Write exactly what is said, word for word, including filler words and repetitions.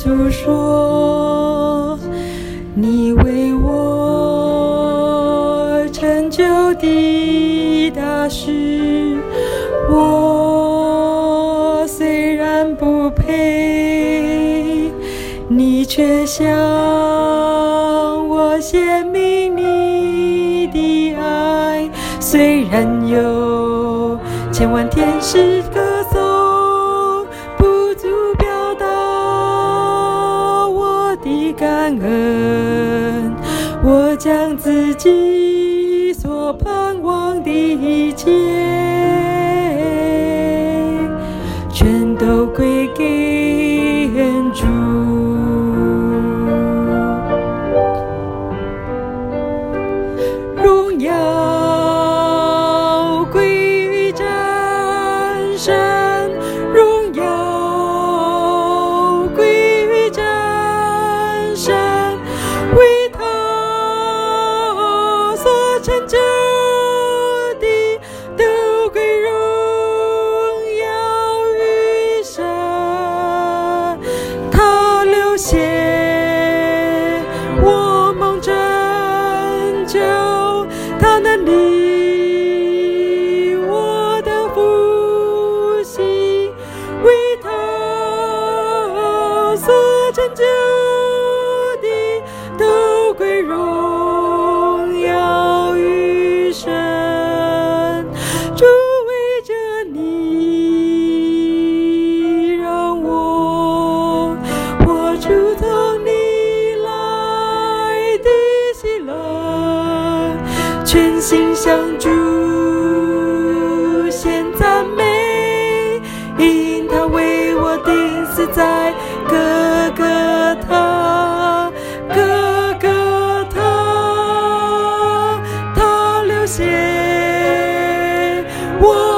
诉说你为我成就的大事。我虽然不配，你却向我显明你的爱。虽然有千万天使歌颂，不足表达我的感恩。我将自己所盼望的一切，全都归给主。荣耀归于战神，荣耀归于战神，为他所成就的都归荣耀于神。他流血，我蒙拯救，他能力我的复兴，为他所成就的都归荣耀于神。主为着你，让我活出从你来的喜乐，全心向主献赞美，因他为我钉死在各各他，各各他，他流血，我